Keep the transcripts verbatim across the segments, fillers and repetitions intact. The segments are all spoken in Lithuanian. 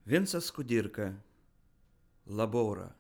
Vincas Kudirka, Labora.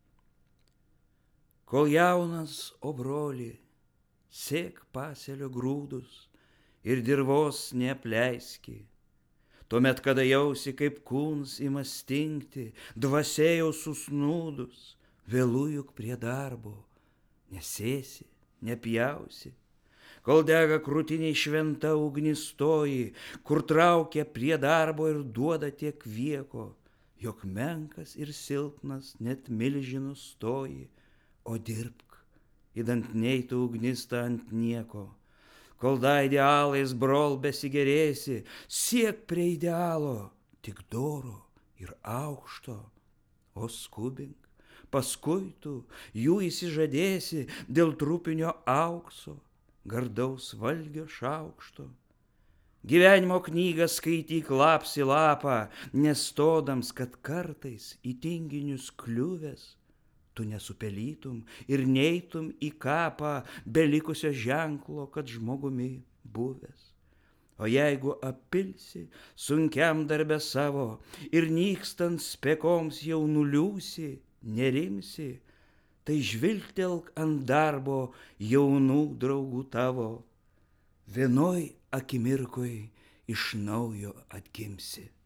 Kol jaunas, o broli, sėk paselio grūdus ir dirvos neapleiski. Tuomet, kada jausi, kaip kūns ima stingti, dvasia jau susnūdus, vėlu juk prie darbo, nesėsi, nepjausi. Kol dega krūtiniai šventa ugnis toji, kur traukia prie darbo ir duoda tiek vieko, jog menkas ir silpnas net milžinų stoji, o dirbk, įdant neitų ugnis ta ant nieko. Kol da idealais, brol, besigerėsi, siek prie idealo, tik doro ir aukšto, o skubink, paskui tu jų įsižadėsi dėl trupinio aukso, gardaus valgio šaukšto. Gyvenimo knygą skaityk laps į lapą, nestodams, kad kartais į tinginius kliuvęs, tu nesupelytum ir neitum į kapą belikusio ženklo, kad žmogumi buvęs. O jeigu apilsi sunkiam darbe savo ir nykstant spekoms jau nuliūsi, nerimsi, tai žvilgtelk ant darbo jaunų draugų tavo, vienoj akimirkoj iš naujo atgimsi.